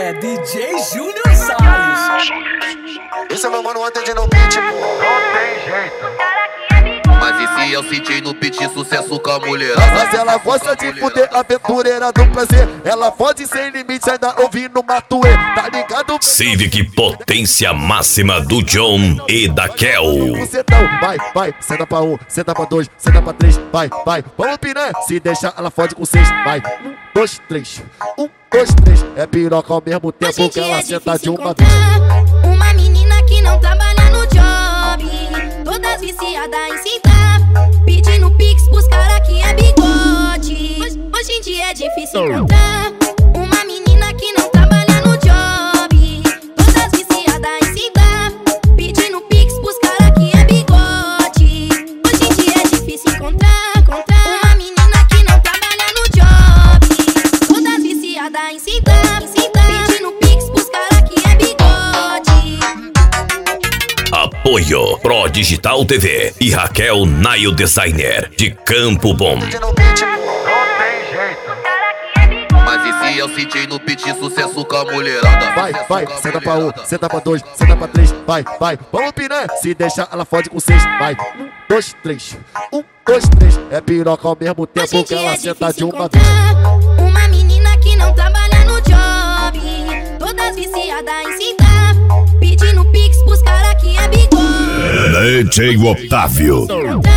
É DJ Júnior Salles. Esse é meu mano atende no beat, pô. Não tem jeito. Mas e se eu sentir no pit sucesso com a mulher? Mas ela gosta de fuder, aventureira do prazer. Ela fode sem limite, ainda ouvindo Matuê. Tá ligado? Civic potência máxima do John e da Kel. Vai, senta pra um, senta pra dois, senta pra três, vai. Vamos piranha, se deixar ela fode com seis, vai. 1, 2, 3, 1, 2, 3. É piroca ao mesmo tempo que ela senta de uma vez. Uma menina que não trabalha no job, todas viciadas em sentar, pedindo pix pros cara que é bigode. Hoje em dia é difícil encontrar uma menina que não trabalha no job, todas viciadas em sentar, pedindo pix pros cara que é bigode. Hoje em dia é difícil encontrar uma menina que não trabalha no job, todas viciadas em sentar, pedindo pix pros cara que é bigode. Apoio Pro Digital TV e Raquel Nail Designer de Campo Bom. Não tem jeito. Mas e se eu sentir no pit sucesso com a mulherada? Vai, senta pra um, senta pra dois, senta pra três, vai. Vamos piranha, se deixar ela fode com seis, vai. 1, 2, 3, 1, 2, 3. É piroca ao mesmo tempo que ela senta de uma vez. Uma menina que não trabalha no job, todas viciadas em sentar, pedindo pix pros cara que é bigode. DJ Otávio.